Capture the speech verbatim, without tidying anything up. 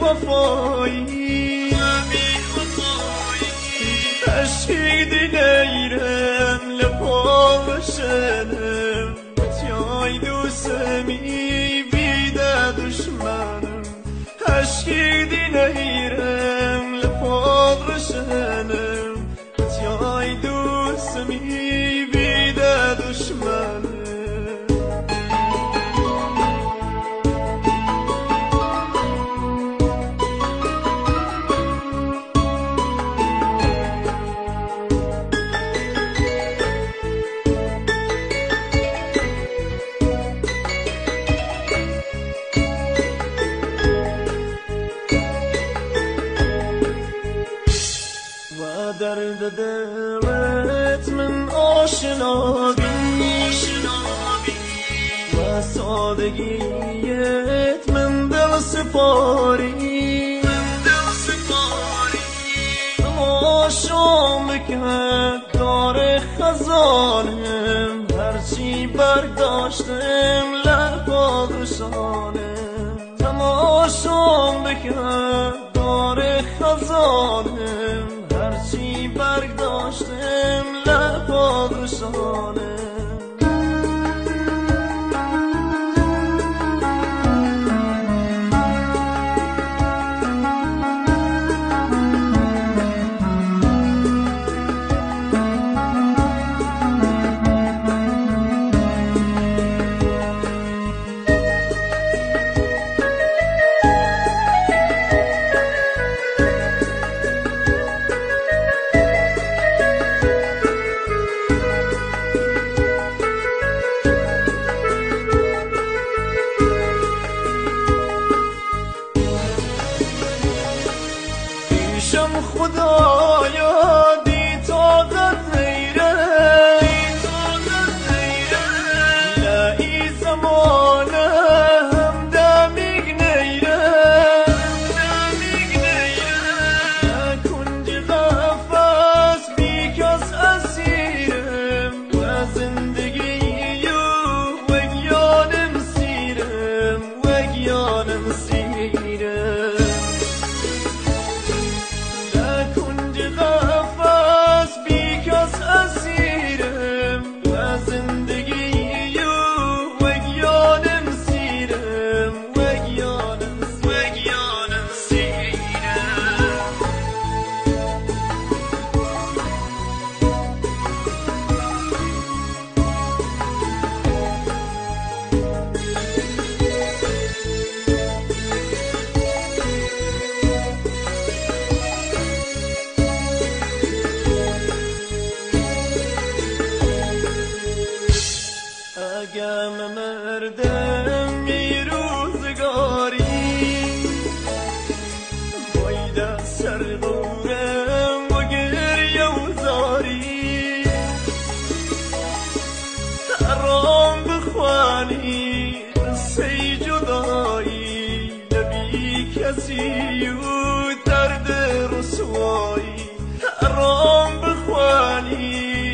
وفایی عشقی دلیرم لپاوشنم تیای دوستمی بیده دشمنم عشقی دلیرم لپاوشنم تیای دوستمی بیده دشمنم درد دلت من آشنا بی و سادگیت من دل سپاری تماشا میکرد دار خزانم هرچی برداشتم لب رسانم تماشا میکرد دار خزانم هرچی برگ داشتم لب رسانم خدایا دی طاقت نیره لعی زمانه هم دمیگ نیره کنج قفص بی کس اسیرم و زندگی و گیانم سیرم و گیانم سیرم اگم مردم یه روزگاری باید سر دورم و گریه و زاری ترام بخوانی قصه جدایی نبی کسی و درد رسوایی ترام بخوانی